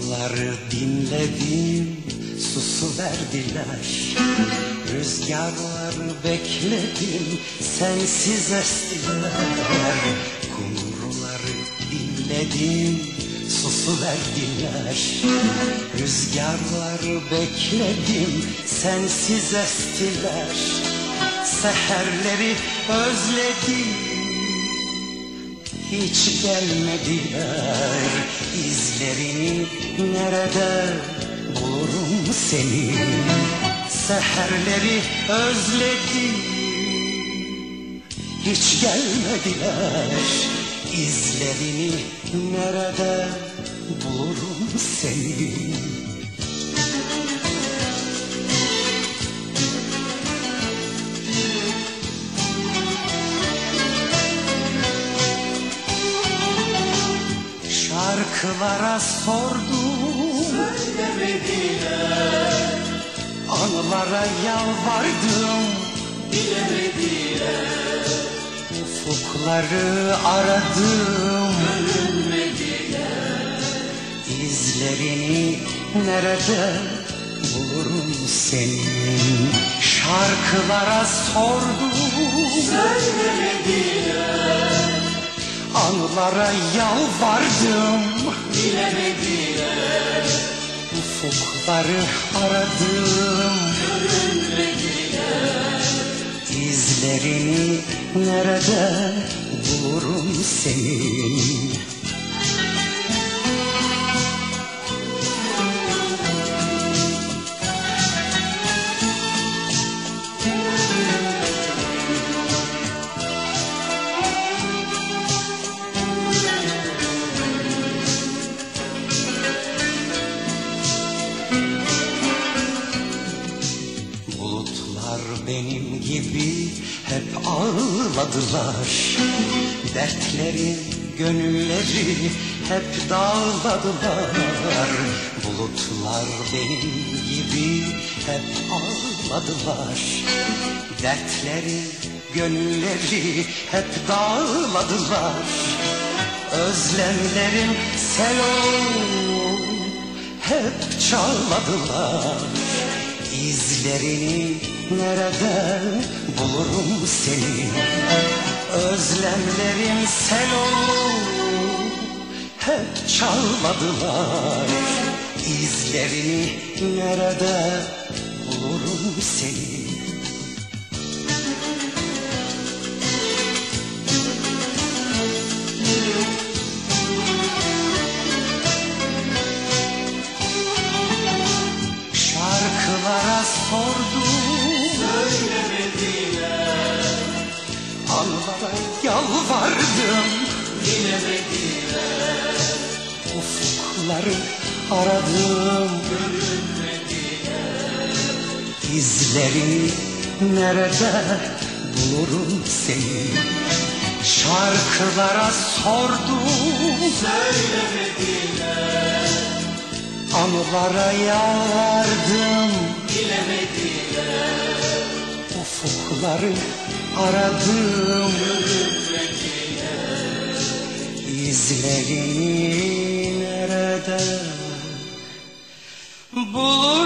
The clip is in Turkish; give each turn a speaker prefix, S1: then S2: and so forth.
S1: Kumruları dinledim, susuverdiler. Rüzgarları bekledim, sensiz estiler. Kumruları dinledim, susuverdiler. Rüzgarları bekledim, sensiz estiler. Seherleri özledim, hiç gelmediler. İzlerini nerede bulurum seni? Seherleri özledim, hiç gelmediler. İzlerini nerede bulurum seni? Şarkılara sordum, söylemediler. Anılara yalvardım, bilemediler. Ufukları aradım, görünmediler. İzlerini nerede bulurum senin? Şarkılara sordum, söylemediler. Anılara yalvardım, bilemediler. Ufukları aradım, görünmediler. İzlerini nerede bulurum senin? Bulutlar benim gibi hep ağladılar. Dertleri, gönülleri hep dağladılar. Bulutlar benim gibi hep ağladılar. Dertleri, gönülleri hep dağladılar. Özlemlerim sel olup hep çağladılar. İzlerini nerede bulurum seni? Özlemlerim sel olup hep çağladılar. İzlerini nerede bulurum seni? Şarkılara sordum, söylemediler. Anılara yalvardım, bilemediler. Ufukları aradım, görünmediler. İzlerini nerede bulurum seni? Şarkılara sordum, söylemediler. Anılara yalvardım, bilemediler. Ufukları aradım, görünmediler. İzlerini nerede bulur?